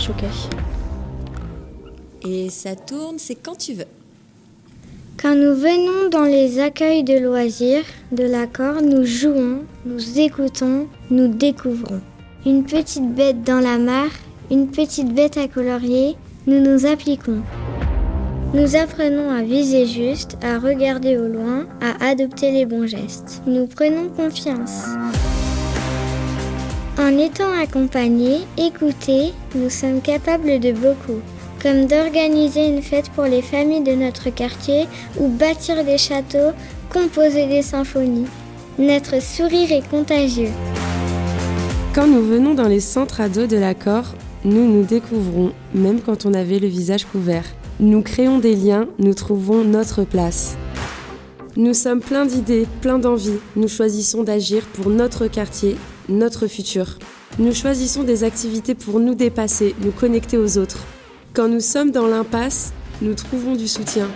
choqué. Et ça tourne, c'est quand tu veux. Quand nous venons dans les accueils de loisirs de l'accord, nous jouons, nous écoutons, nous découvrons. Une petite bête dans la mare, une petite bête à colorier, nous nous appliquons. Nous apprenons à viser juste, à regarder au loin, à adopter les bons gestes. Nous prenons confiance. En étant accompagnés, écoutés, nous sommes capables de beaucoup. Comme d'organiser une fête pour les familles de notre quartier ou bâtir des châteaux, composer des symphonies. Notre sourire est contagieux. Quand nous venons dans les centres ados de l'accord, nous nous découvrons, même quand on avait le visage couvert. Nous créons des liens, nous trouvons notre place. Nous sommes pleins d'idées, pleins d'envies. Nous choisissons d'agir pour notre quartier, notre futur. Nous choisissons des activités pour nous dépasser, nous connecter aux autres. Quand nous sommes dans l'impasse, nous trouvons du soutien.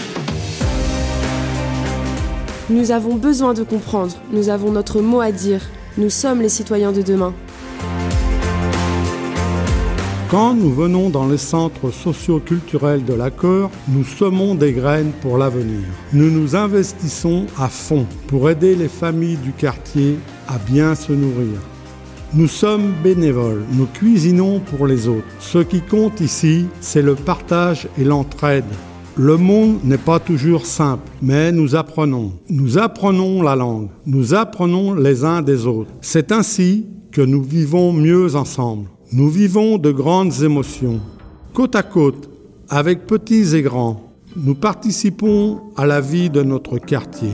Nous avons besoin de comprendre, nous avons notre mot à dire. Nous sommes les citoyens de demain. Quand nous venons dans les centres socio-culturels de l'accord, nous semons des graines pour l'avenir. Nous nous investissons à fond pour aider les familles du quartier à bien se nourrir. Nous sommes bénévoles, nous cuisinons pour les autres. Ce qui compte ici, c'est le partage et l'entraide. Le monde n'est pas toujours simple, mais nous apprenons. Nous apprenons la langue, nous apprenons les uns des autres. C'est ainsi que nous vivons mieux ensemble. Nous vivons de grandes émotions. Côte à côte, avec petits et grands, nous participons à la vie de notre quartier.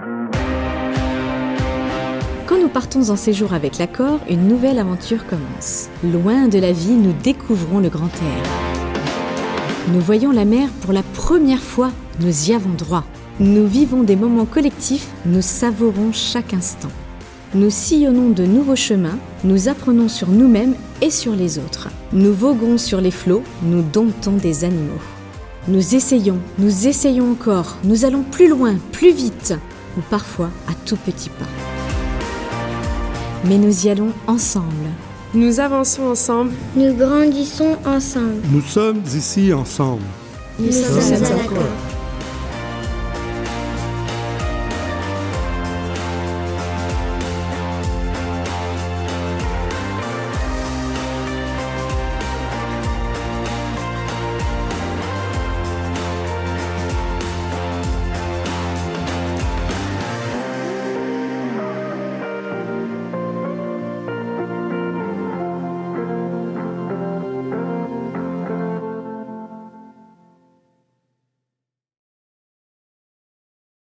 Quand nous partons en séjour avec l'accord, une nouvelle aventure commence. Loin de la vie, nous découvrons le grand air. Nous voyons la mer pour la première fois, nous y avons droit. Nous vivons des moments collectifs, nous savourons chaque instant. Nous sillonnons de nouveaux chemins, nous apprenons sur nous-mêmes et sur les autres. Nous voguons sur les flots, nous domptons des animaux. Nous essayons encore, nous allons plus loin, plus vite, ou parfois à tout petits pas. Mais nous y allons ensemble. Nous avançons ensemble. Nous grandissons ensemble. Nous sommes ici ensemble. Nous sommes à l'accord.